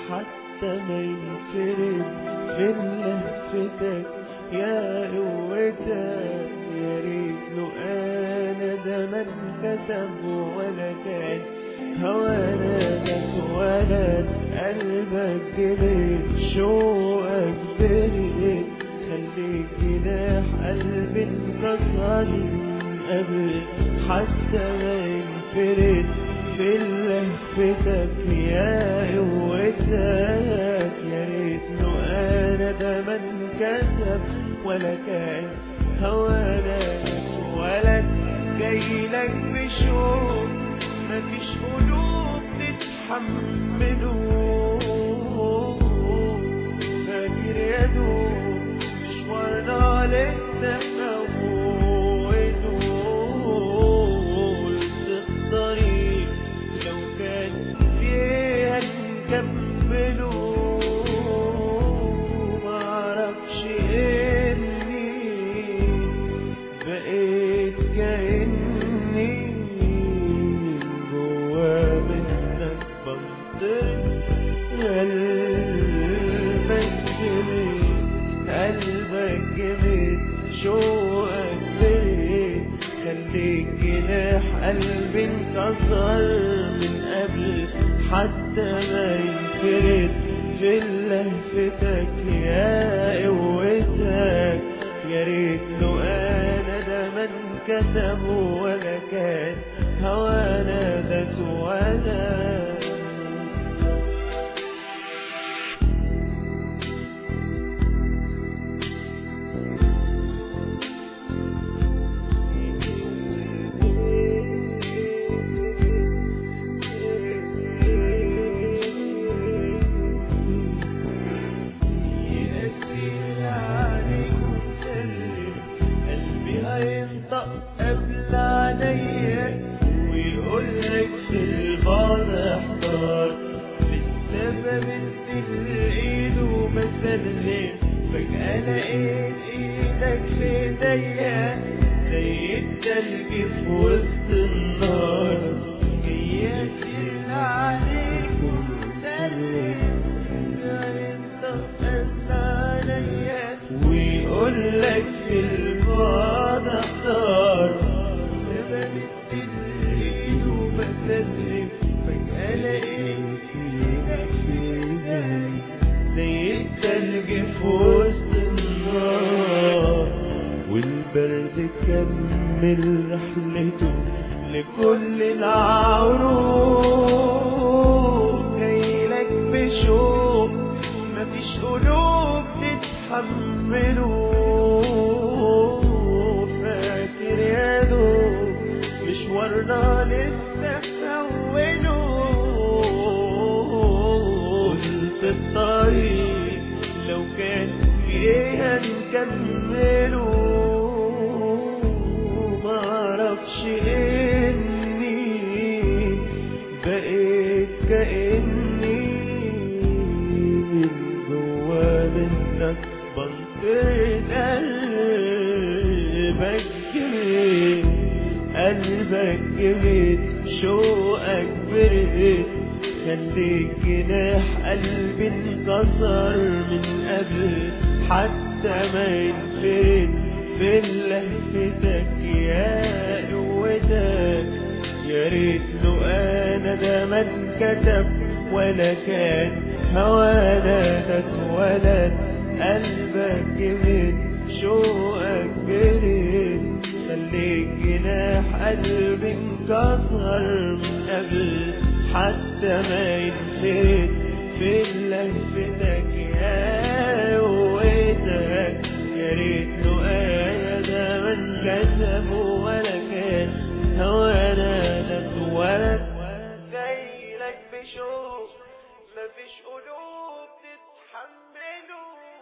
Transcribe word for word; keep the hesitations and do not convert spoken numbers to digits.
حتى ما ينفرد في لهفتك يا قوتك. يا ريت لو انا ده ما انكتب ولا كان هوانا ده اتولد قلبك جريت شوقك بريت خليك جناح قلبي انكسر قبل حتى ما ينفرد في لهفتك يا قوتك. يا ريت لو انا ده ما انكتب ولا كان هوانا اتولد جايلك بشوق مفيش قلوب تتحمله. فاكر يا دوب مشوارنا لسه أوله لسه الطريق لو كان فيها نكمله. معرفش إني بقيت كأني قلبك جميل شوقك بريد خليك جناح قلبي انكسر من قبل حتى ما ينفرد في لهفتك يا قوتك. يا ريت لو انا ده ما انكتب ولا كان هوانا ده اتولد. قبل عليا ويقولك في البعد احضر لسه بمد الايد وبسلم فجأة لقيت ايدك في ايديا زي التلج في وسط النار. جاي اسير عليك ومسلم انت قبل عليا ويقولك في البعد احضر فجأة لقيت ايدك في ايدي زي التلج في وسط النار. والبرد كمل رحلته لكل العروق جايلك بشوق مفيش قلوب تتحمله. فاكر يا دوب مشوارنا لسه في أوله قلت الطريق لو كان فيها نكمله. معرفش إني بقيت كأني من جوا منك بنطرد قلبك جريت قلبك جميل شوقك بريد خليك جناح قلبي انكسر من قبل حتى ما ينفرد في لهفتك يا قوتك. يا ريت لو انا ده ما انكتب ولا كان هوانا ده اتولد قلبك جميل شوقك بريد خليك جناح قلبي انكسر من قبل حتى ما ينفرد في لهفتك يا قوتك. يا ريت لو انا ده ما انكتب ولا كان هوانا ده اتولد جايلك بشوق مفيش قلوب تتحمله.